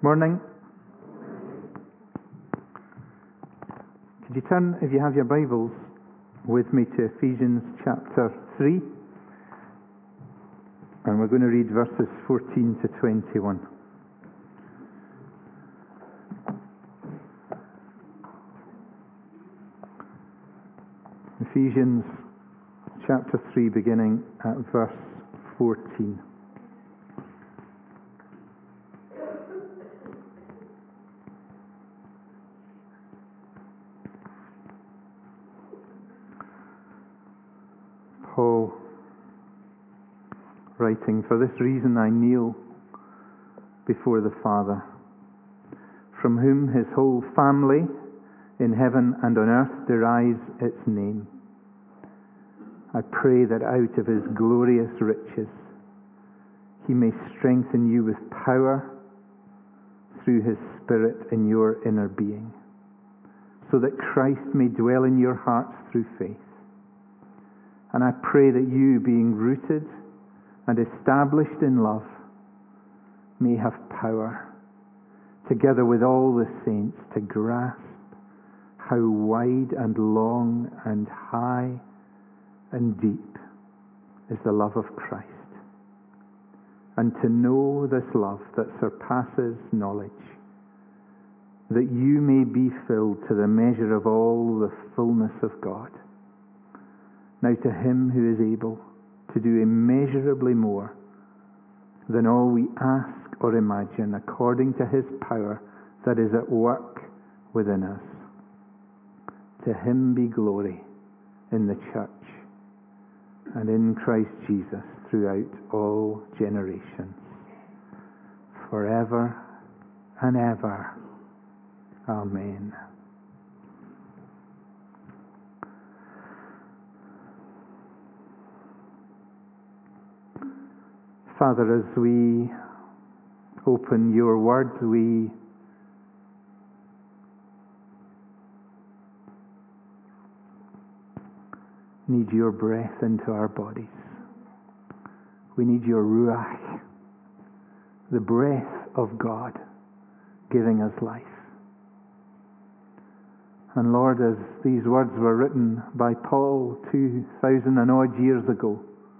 Morning. Could you turn, if you have your Bibles, with me to Ephesians chapter 3? And we're going to read verses 14 to 21. Ephesians chapter 3, beginning at verse 14. Paul writing, "For this reason I kneel before the Father, from whom his whole family in heaven and on earth derives its name. I pray that out of his glorious riches he may strengthen you with power through his Spirit in your inner being, so that Christ may dwell in your hearts through faith. And I pray that you, being rooted and established in love, may have power, together with all the saints, to grasp how wide and long and high and deep is the love of Christ, and to know this love that surpasses knowledge, that you may be filled to the measure of all the fullness of God. Now to him who is able to do immeasurably more than all we ask or imagine, according to his power that is at work within us. To him be glory in the church and in Christ Jesus throughout all generations, forever and ever. Amen." Father, as we open your word, we need your breath into our bodies. We need your ruach, the breath of God, giving us life. And Lord, as these words were written by Paul 2,000 and odd years ago,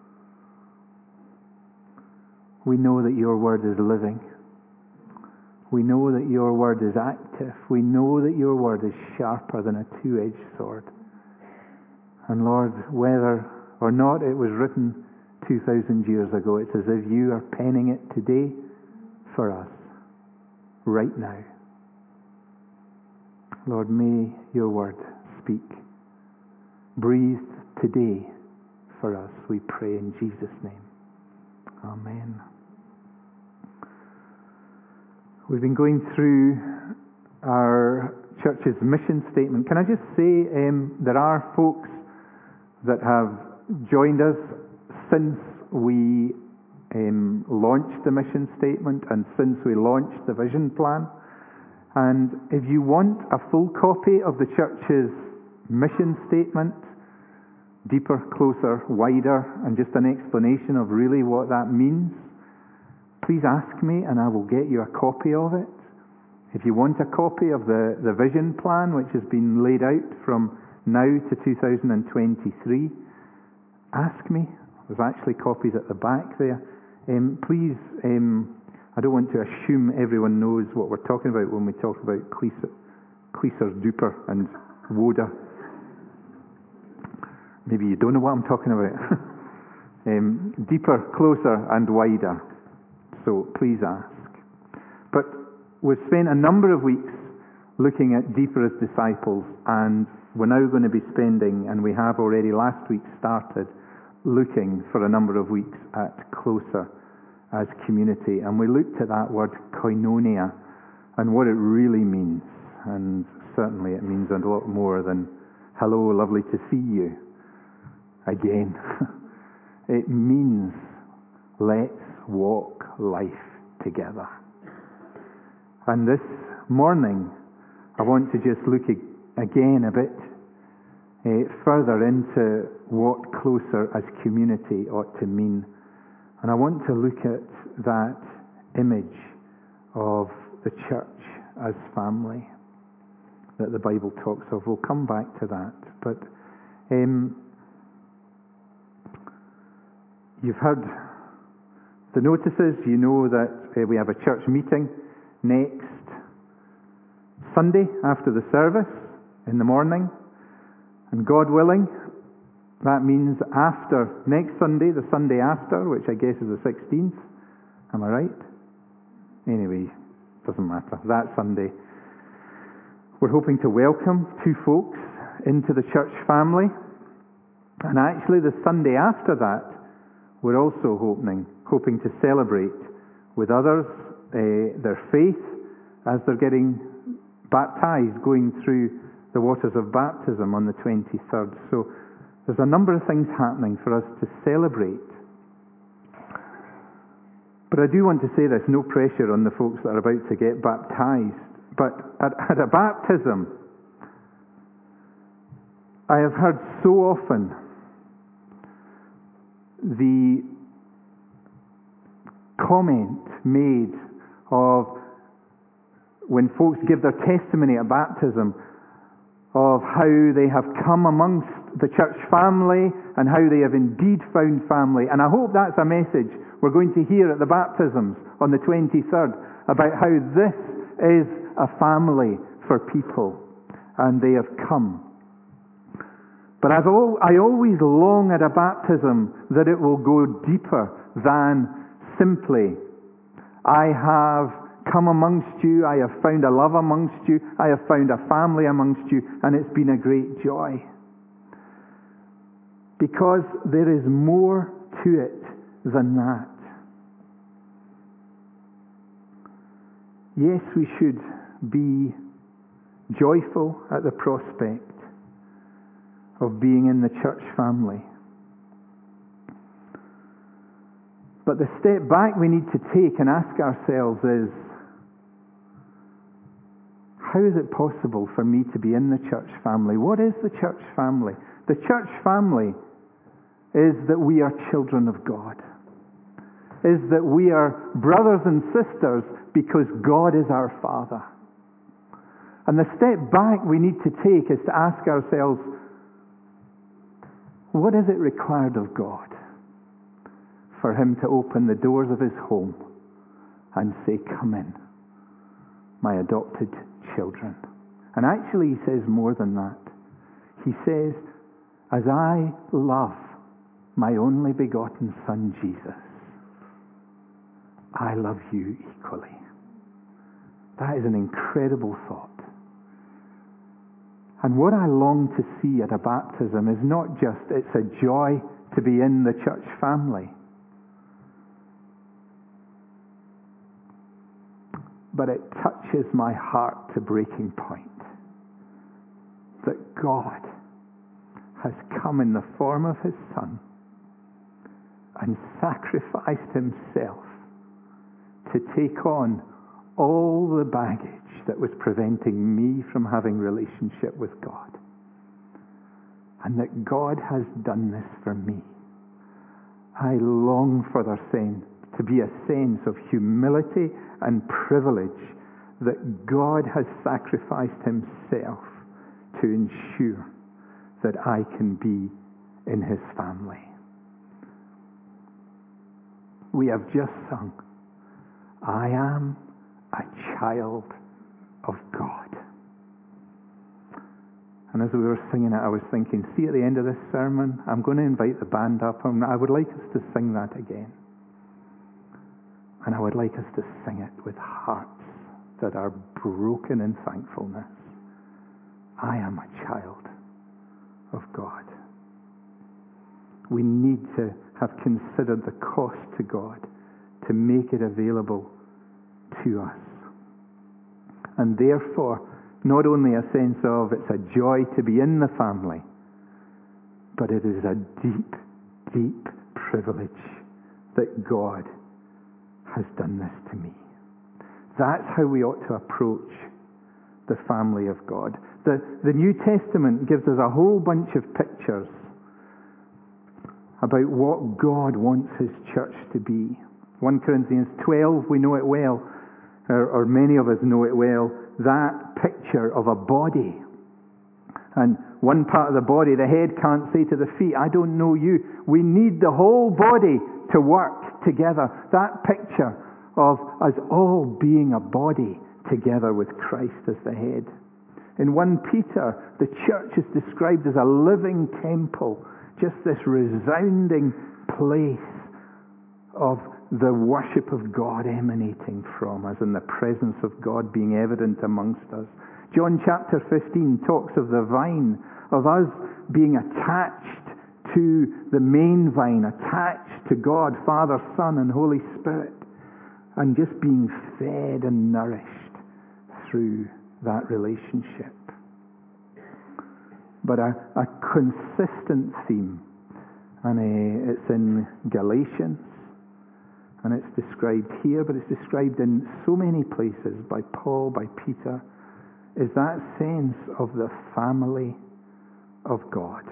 we know that your word is living. We know that your word is active. We know that your word is sharper than a two-edged sword. And Lord, whether or not it was written 2,000 years ago, it's as if you are penning it today for us, right now. Lord, may your word speak. Breathe today for us, we pray in Jesus' name. Amen. We've been going through our church's mission statement. Can I just say, there are folks that have joined us since we launched the mission statement and since we launched the vision plan. And if you want a full copy of the church's mission statement, deeper, closer, wider, and just an explanation of really what that means, please ask me and I will get you a copy of it. If you want a copy of the vision plan, which has been laid out from now to 2023, ask me. There's actually copies at the back there. Please, I don't want to assume everyone knows what we're talking about when we talk about Cleaser, Duper, and Woda. Maybe you don't know what I'm talking about. Deeper, closer, and wider. So please ask. But we've spent a number of weeks looking at deeper as disciples, and we're now going to be spending, and we have already last week started, looking for a number of weeks at closer as community. And we looked at that word koinonia and what it really means. And certainly it means a lot more than, hello, lovely to see you again. It means, let's walk life together. And this morning, I want to just look again a bit further into what closer as community ought to mean. And I want to look at that image of the church as family that the Bible talks of. We'll come back to that. But you've heard the notices. You know that we have a church meeting next Sunday after the service in the morning. And God willing, that means after next Sunday, the Sunday after, which I guess is the 16th. Am I right? Anyway, doesn't matter. That Sunday, we're hoping to welcome 2 folks into the church family. And actually the Sunday after that, we're also hoping to celebrate with others their faith as they're getting baptized, going through the waters of baptism on the 23rd. So there's a number of things happening for us to celebrate. But I do want to say there's no pressure on the folks that are about to get baptized. But at a baptism, I have heard so often the comment made of when folks give their testimony at baptism of how they have come amongst the church family and how they have indeed found family. And I hope that's a message we're going to hear at the baptisms on the 23rd about how this is a family for people and they have come. But I always long at a baptism that it will go deeper than simply, I have come amongst you, I have found a love amongst you, I have found a family amongst you, and it's been a great joy. Because there is more to it than that. Yes, we should be joyful at the prospect of being in the church family. But the step back we need to take and ask ourselves is, how is it possible for me to be in the church family? What is the church family? The church family is that we are children of God. Is that we are brothers and sisters because God is our Father. And the step back we need to take is to ask ourselves, what is it required of God for Him to open the doors of His home and say, come in, my adopted children? And actually He says more than that. He says, as I love my only begotten Son, Jesus, I love you equally. That is an incredible thought. And what I long to see at a baptism is not just it's a joy to be in the church family, but it touches my heart to breaking point that God has come in the form of His Son and sacrificed Himself to take on all the baggage that was preventing me from having relationship with God. And that God has done this for me. I long for there to be a sense of humility and privilege that God has sacrificed Himself to ensure that I can be in His family. We have just sung, I am a child of God. And as we were singing it, I was thinking, see, at the end of this sermon, I'm going to invite the band up, and I would like us to sing that again. And I would like us to sing it with hearts that are broken in thankfulness. I am a child of God. We need to have considered the cost to God to make it available to us. And therefore, not only a sense of it's a joy to be in the family, but it is a deep, deep privilege that God has done this to me. That's how we ought to approach the family of God. The New Testament gives us a whole bunch of pictures about what God wants His church to be. 1 Corinthians 12, we know it well. or many of us know it well, that picture of a body. And one part of the body, the head can't say to the feet, I don't know you. We need the whole body to work together. That picture of us all being a body together with Christ as the head. In 1 Peter, the church is described as a living temple, just this resounding place of the worship of God emanating from us and the presence of God being evident amongst us. John chapter 15 talks of the vine, of us being attached to the main vine, attached to God, Father, Son, and Holy Spirit, and just being fed and nourished through that relationship. But a consistent theme, and it's in Galatians, and it's described here, but it's described in so many places by Paul, by Peter, is that sense of the family of God.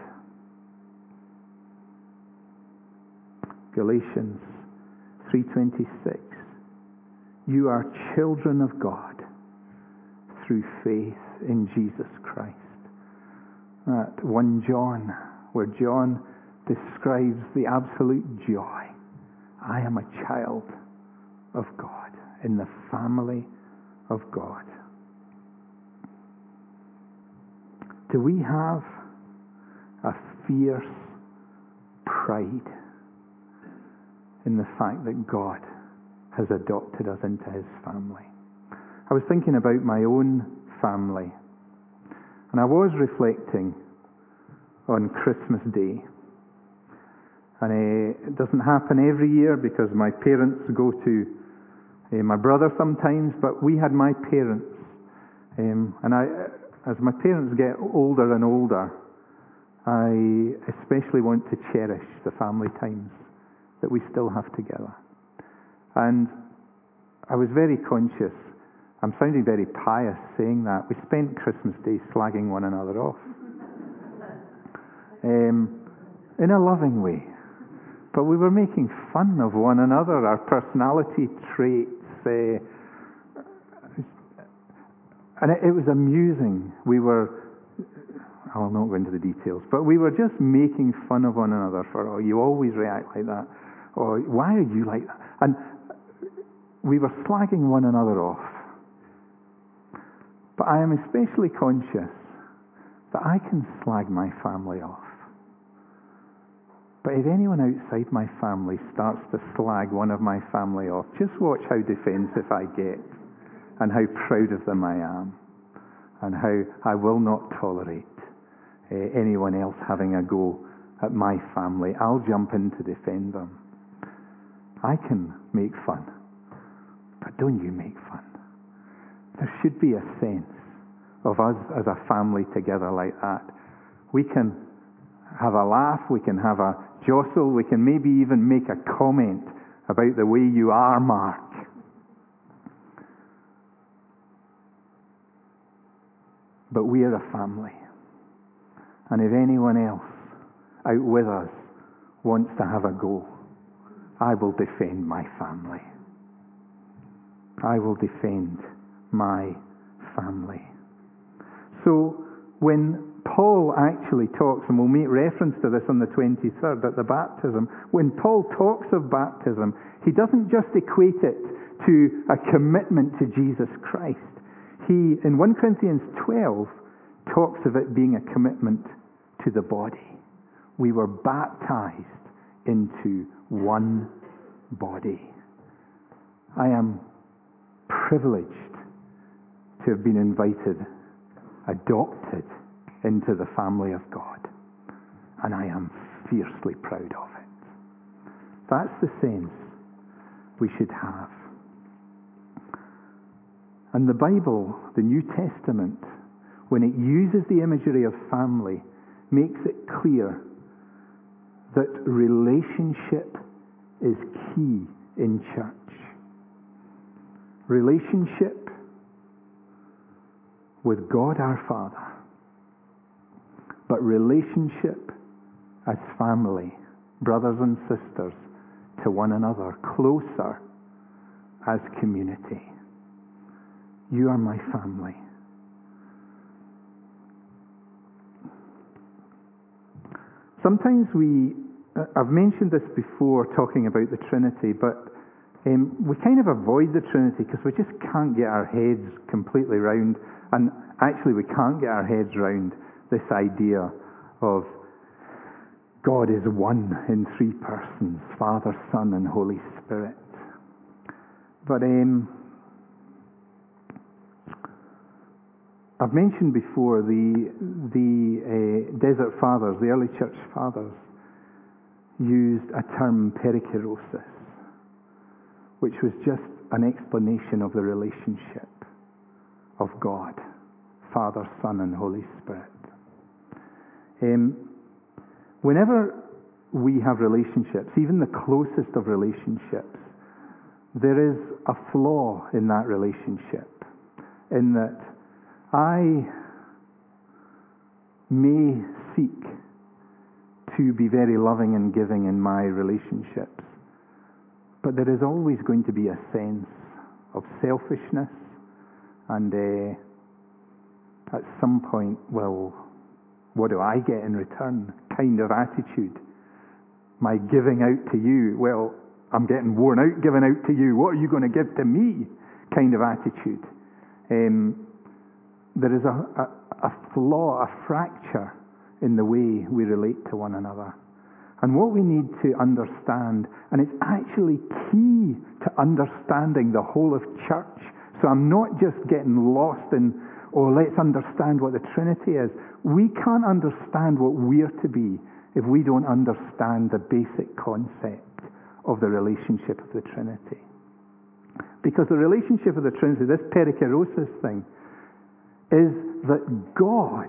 Galatians 3:26. You are children of God through faith in Jesus Christ. That 1 John, where John describes the absolute joy. I am a child of God, in the family of God. Do we have a fierce pride in the fact that God has adopted us into his family? I was thinking about my own family, and I was reflecting on Christmas Day. And it doesn't happen every year because my parents go to my brother sometimes, but we had my parents. And as my parents get older and older, I especially want to cherish the family times that we still have together. And I was very conscious, I'm sounding very pious saying that, we spent Christmas Day slagging one another off. In a loving way. But we were making fun of one another, our personality traits. And it was amusing. I'll not go into the details, but we were just making fun of one another for, oh, you always react like that. Or, why are you like that? And we were slagging one another off. But I am especially conscious that I can slag my family off. But if anyone outside my family starts to slag one of my family off, just watch how defensive I get, and how proud of them I am, and how I will not tolerate anyone else having a go at my family. I'll jump in to defend them. I can make fun, but don't you make fun. There should be a sense of us as a family together like that. We can have a laugh, we can have a jostle, we can maybe even make a comment about the way you are, Mark. But we are a family. And if anyone else out with us wants to have a go, I will defend my family. I will defend my family. So when Paul actually talks, and we'll make reference to this on the 23rd at the baptism, when Paul talks of baptism, he doesn't just equate it to a commitment to Jesus Christ. He, in 1 Corinthians 12, talks of it being a commitment to the body. We were baptized into one body. I am privileged to have been invited, adopted into the family of God. And I am fiercely proud of it. That's the sense we should have. And the Bible, the New Testament, when it uses the imagery of family, makes it clear that relationship is key in church. Relationship with God our Father, but relationship as family, brothers and sisters, to one another, closer as community. You are my family. Sometimes I've mentioned this before talking about the Trinity, but we kind of avoid the Trinity because we just can't get our heads completely round, and actually we can't get our heads round this idea of God is one in three persons, Father, Son, and Holy Spirit. But I've mentioned before the Desert Fathers, the early church fathers, used a term perichoresis, which was just an explanation of the relationship of God, Father, Son, and Holy Spirit. Whenever we have relationships, even the closest of relationships, there is a flaw in that relationship, in that I may seek to be very loving and giving in my relationships, but there is always going to be a sense of selfishness and at some point, well, what do I get in return kind of attitude. My giving out to you, well, I'm getting worn out giving out to you. What are you going to give to me kind of attitude. There is a flaw, a fracture in the way we relate to one another. And what we need to understand, and it's actually key to understanding the whole of church. So I'm not just getting lost in, let's understand what the Trinity is. We can't understand what we're to be if we don't understand the basic concept of the relationship of the Trinity. Because the relationship of the Trinity, this perichoresis thing, is that God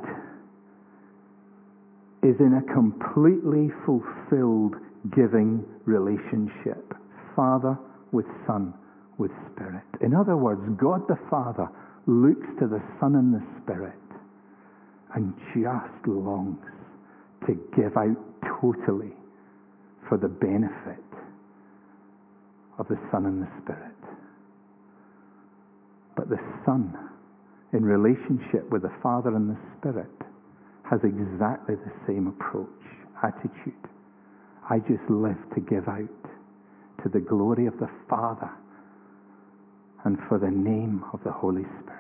is in a completely fulfilled giving relationship. Father with Son with Spirit. In other words, God the Father looks to the Son and the Spirit and just longs to give out totally for the benefit of the Son and the Spirit. But the Son, in relationship with the Father and the Spirit, has exactly the same approach, attitude. I just live to give out to the glory of the Father and for the name of the Holy Spirit.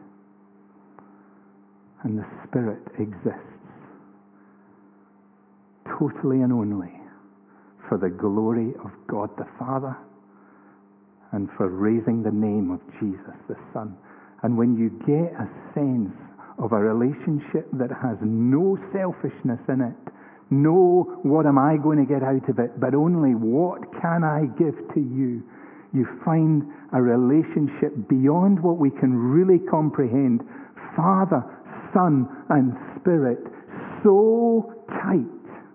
And the Spirit exists totally and only for the glory of God the Father and for raising the name of Jesus the Son. And when you get a sense of a relationship that has no selfishness in it, no what am I going to get out of it, but only what can I give to you, you find a relationship beyond what we can really comprehend. Father, Son, and Spirit, so tight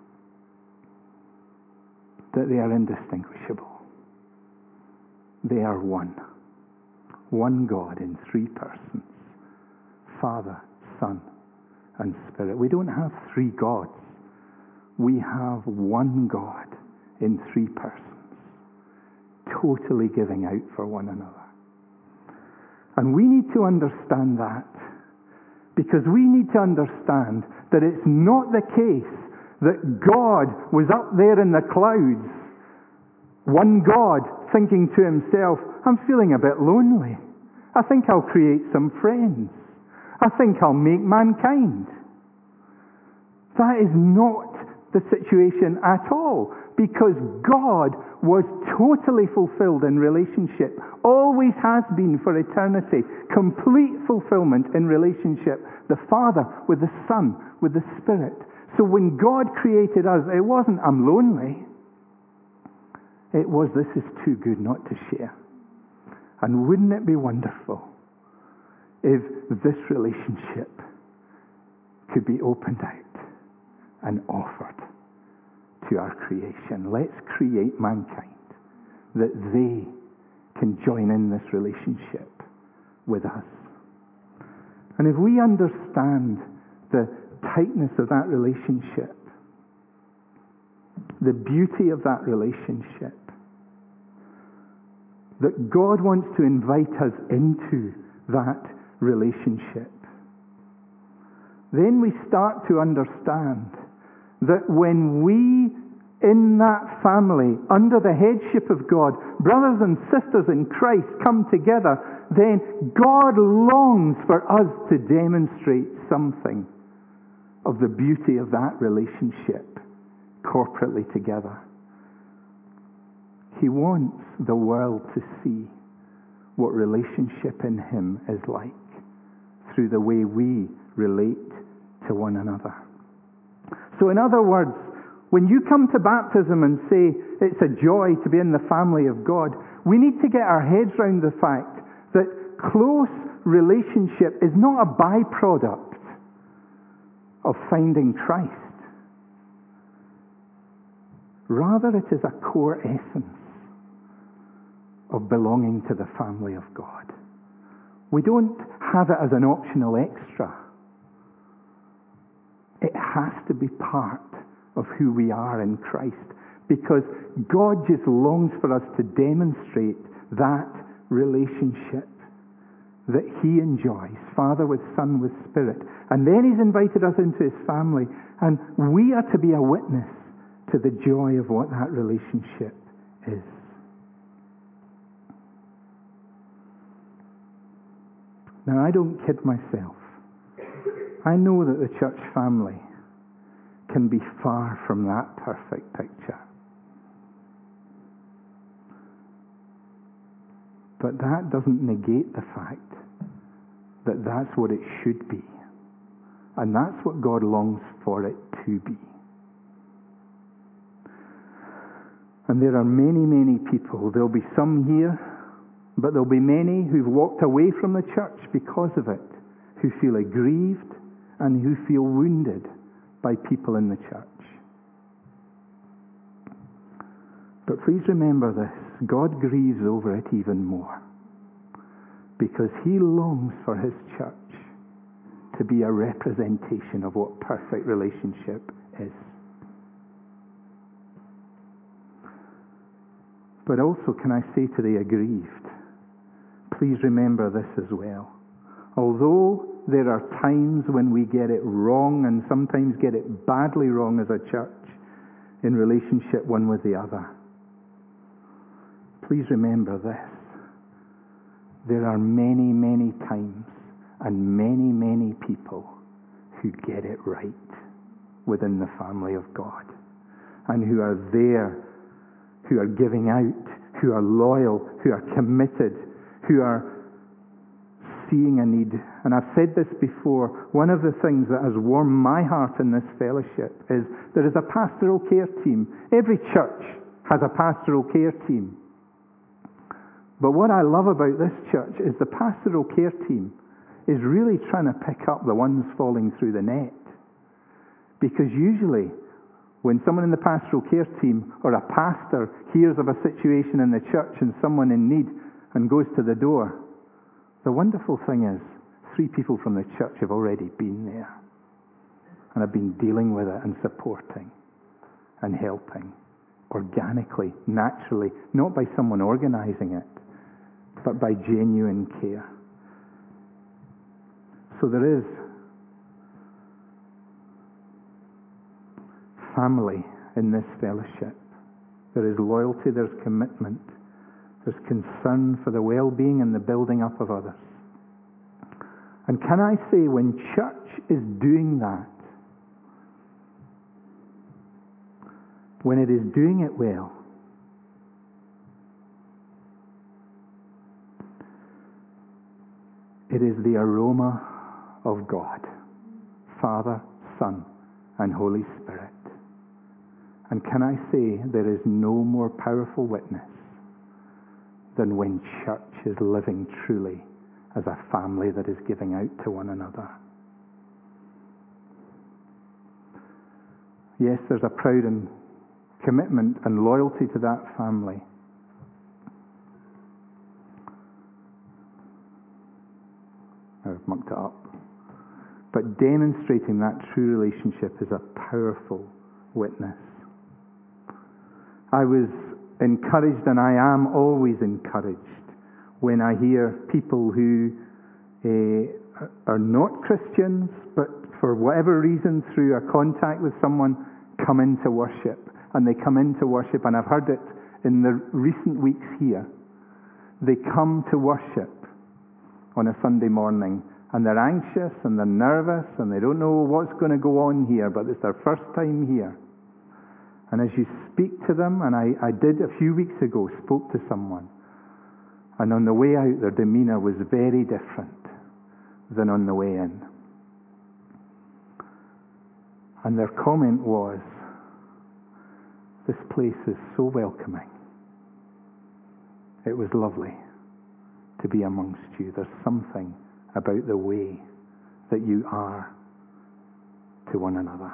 that they are indistinguishable. They are one. One God in three persons. Father, Son, and Spirit. We don't have three gods. We have one God in three persons, totally giving out for one another. And we need to understand that, because we need to understand that it's not the case that God was up there in the clouds, one God thinking to himself, I'm feeling a bit lonely. I think I'll create some friends. I think I'll make mankind. That is not the situation at all, because God was totally fulfilled in relationship, always has been for eternity, complete fulfillment in relationship, the Father with the Son, with the Spirit. So when God created us, it wasn't, I'm lonely. It was, this is too good not to share. And wouldn't it be wonderful if this relationship could be opened out and offered to our creation? Let's create mankind that they can join in this relationship with us. And if we understand the tightness of that relationship, the beauty of that relationship, that God wants to invite us into that relationship. Then we start to understand that when we, in that family, under the headship of God, brothers and sisters in Christ come together, then God longs for us to demonstrate something of the beauty of that relationship corporately together. He wants the world to see what relationship in Him is like through the way we relate to one another. So in other words, when you come to baptism and say it's a joy to be in the family of God, we need to get our heads around the fact that close relationship is not a byproduct of finding Christ. Rather, it is a core essence of belonging to the family of God. We don't have it as an optional extra. It has to be part of who we are in Christ, because God just longs for us to demonstrate that relationship that He enjoys, Father with Son with Spirit. And then He's invited us into His family, and we are to be a witness to the joy of what that relationship is. Now, I don't kid myself. I know that the church family can be far from that perfect picture. But that doesn't negate the fact that that's what it should be. And that's what God longs for it to be. And there are many, many people. There'll be some here, but there'll be many who've walked away from the church because of it, who feel aggrieved and who feel wounded by people in the church. But please remember this, God grieves over it even more, because He longs for His church to be a representation of what perfect relationship is. But also, can I say to the aggrieved, please remember this as well. Although there are times when we get it wrong, and sometimes get it badly wrong as a church in relationship one with the other, please remember this. There are many, many times and many, many people who get it right within the family of God, and who are there, who are giving out, who are loyal, who are committed, who are seeing a need. And I've said this before, one of the things that has warmed my heart in this fellowship is there is a pastoral care team. Every church has a pastoral care team. But what I love about this church is the pastoral care team is really trying to pick up the ones falling through the net. Because usually, when someone in the pastoral care team or a pastor hears of a situation in the church and someone in need and goes to the door, the wonderful thing is 3 people from the church have already been there and have been dealing with it and supporting and helping organically, naturally, not by someone organizing it, but by genuine care. So there is family in this fellowship. There is loyalty, there's commitment, there's concern for the well-being and the building up of others. And can I say, when church is doing that, when it is doing it well, it is the aroma of God, Father, Son, and Holy Spirit. And can I say, there is no more powerful witness than when church is living truly as a family that is giving out to one another. Yes, there's a pride and commitment and loyalty to that family. I've mucked it up. But demonstrating that true relationship is a powerful witness. I was encouraged, and I am always encouraged, when I hear people who are not Christians, but for whatever reason, through a contact with someone, come into worship. And they come into worship, and I've heard it in the recent weeks here. They come to worship on a Sunday morning, and they're anxious, and they're nervous, and they don't know what's going to go on here, but it's their first time here. And as you speak to them, and I did a few weeks ago, spoke to someone, and on the way out, their demeanour was very different than on the way in. And their comment was, "This place is so welcoming. It was lovely to be amongst you. There's something about the way that you are to one another."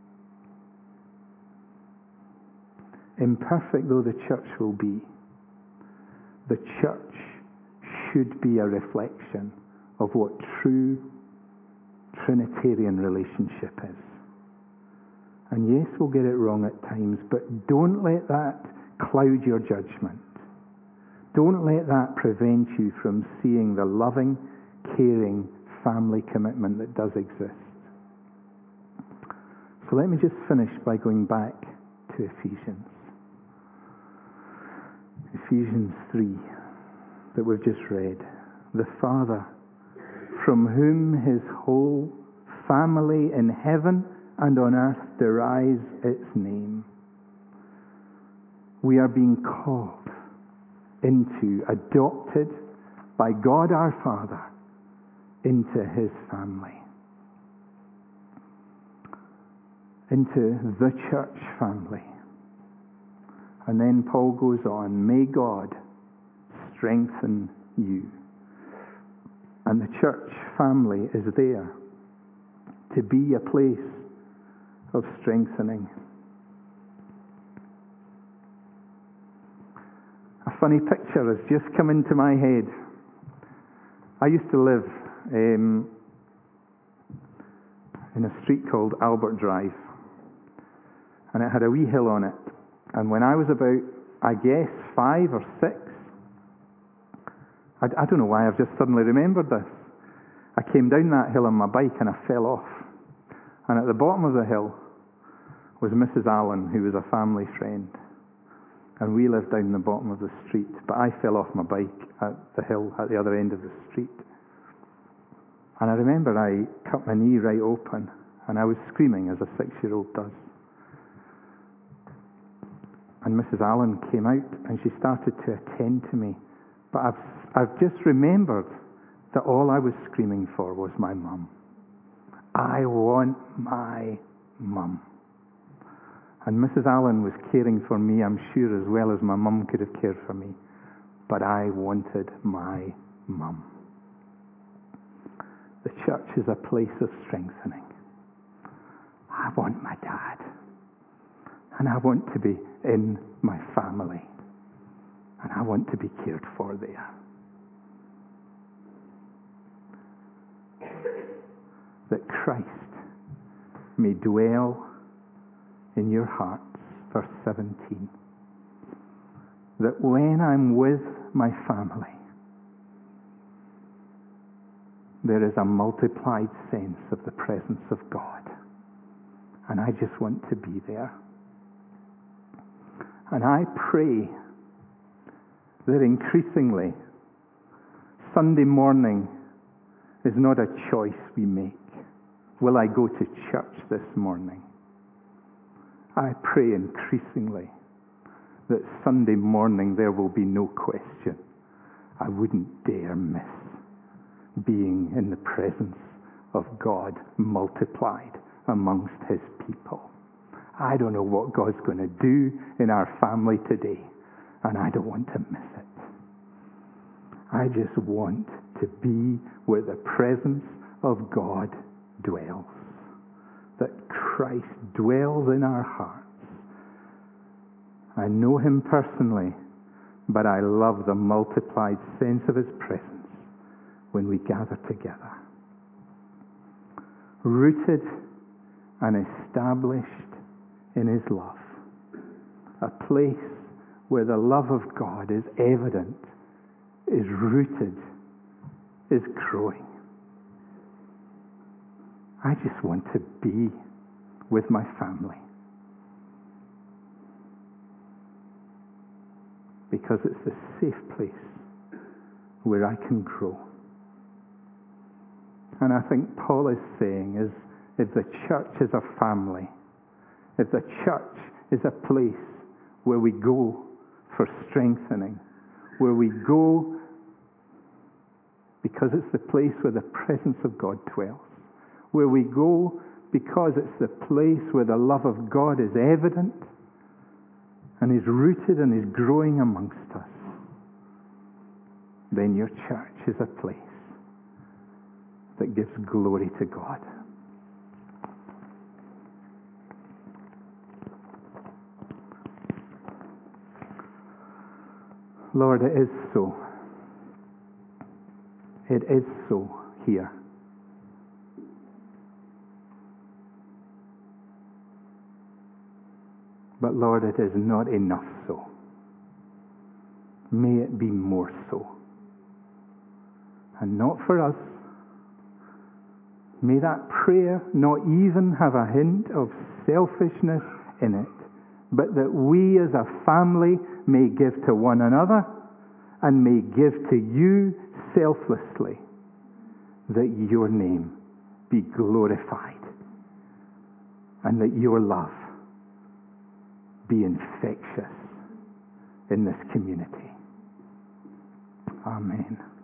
Imperfect though the church will be, the church should be a reflection of what true Trinitarian relationship is. And yes, we'll get it wrong at times, but don't let that cloud your judgment. Don't let that prevent you from seeing the loving, caring family commitment that does exist. So let me just finish by going back to Ephesians. Ephesians 3, that we've just read. The Father, from whom his whole family in heaven and on earth derives its name. We are being called into, adopted by God our Father, into his family. Into the church family. And then Paul goes on, may God strengthen you. And the church family is there to be a place of strengthening. A funny picture has just come into my head. I used to live in a street called Albert Drive, and it had a wee hill on it. And when I was about, I guess, 5 or 6, I don't know why I've just suddenly remembered this. I came down that hill on my bike and I fell off. And at the bottom of the hill was Mrs. Allen, who was a family friend. And we lived down the bottom of the street. But I fell off my bike at the hill at the other end of the street. And I remember I cut my knee right open. And I was screaming as a 6-year-old does. And Mrs. Allen came out and she started to attend to me. But I've just remembered that all I was screaming for was my mum. I want my mum. And Mrs. Allen was caring for me, I'm sure, as well as my mum could have cared for me. But I wanted my mum. The church is a place of strengthening. I want my dad. And I want to be in my family. And I want to be cared for there. That Christ may dwell in your hearts, verse 17. That when I'm with my family, there is a multiplied sense of the presence of God. And I just want to be there. And I pray that increasingly Sunday morning is not a choice we make. Will I go to church this morning? I pray increasingly that Sunday morning there will be no question. I wouldn't dare miss being in the presence of God multiplied amongst his people. I don't know what God's going to do in our family today, and I don't want to miss it. I just want to be where the presence of God dwells. That Christ dwells in our hearts. I know him personally, but I love the multiplied sense of his presence when we gather together. Rooted and established in his love. A place where the love of God is evident, is rooted is growing. I just want to be with my family. Because it's the safe place where I can grow. And I think Paul is saying is, if the church is a family, if the church is a place where we go for strengthening, where we go because it's the place where the presence of God dwells, where we go because it's the place where the love of God is evident and is rooted and is growing amongst us, then your church is a place that gives glory to God. Lord, it is so. It is so here. But Lord, it is not enough so. May it be more so. And not for us. May that prayer not even have a hint of selfishness in it, but that we as a family may give to one another and may give to you selflessly, that your name be glorified and that your love be infectious in this community. Amen.